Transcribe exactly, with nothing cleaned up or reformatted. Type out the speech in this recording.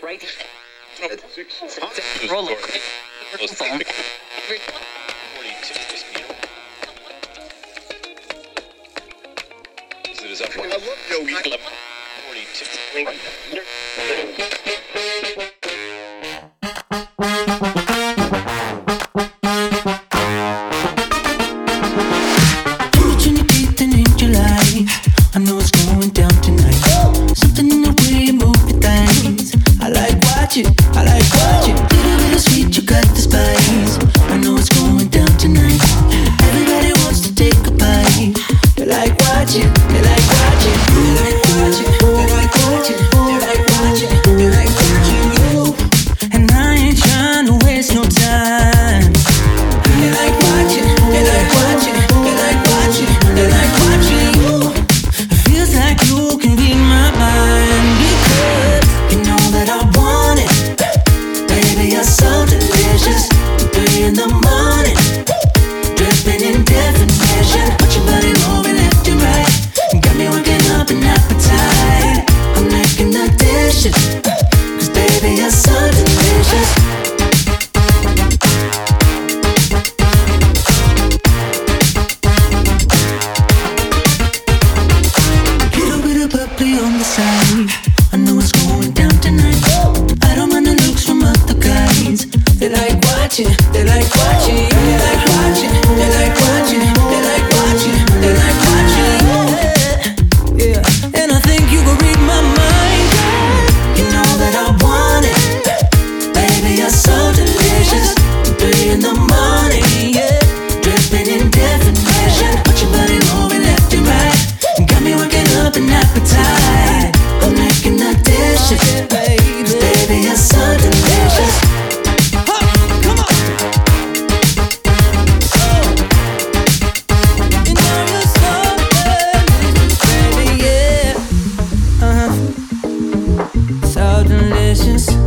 right. Roll it. I love Yogi. I know it's going down tonight. Something in the way you move your things. I like watching, I like watching. Little bit of sweet, you got the spice. I know it's going down tonight. Everybody wants to take a bite. They like watching, they like watching. They like watching, they like watching. They like watching, they like watching you. And I ain't trying to waste no time. They like watching, they like watching. They like watching, they like watching you. Feels like you can read my mind because you know that I want it. Baby, you're so delicious. Three in the morning, dripping in definition. Watch your body moving left and right. Got me working up an appetite. I'm making the dishes, cause baby, you're so delicious. On the side, I know it's going down tonight. I don't mind the looks from other guys. They like watching, they like watching, they like watching, they like watching, they like watching, they like watching. Yeah, yeah. And I think you can read my mind. You know that I want it. Baby, you're so delicious. Three in the morning, yeah, dripping in definition. Watch your body moving left and right. Got me working up an appetite. I'm making the dishes, cause baby, you're so delicious. Come on. Oh. You know you're so delicious, baby, yeah. Uh-huh. So delicious.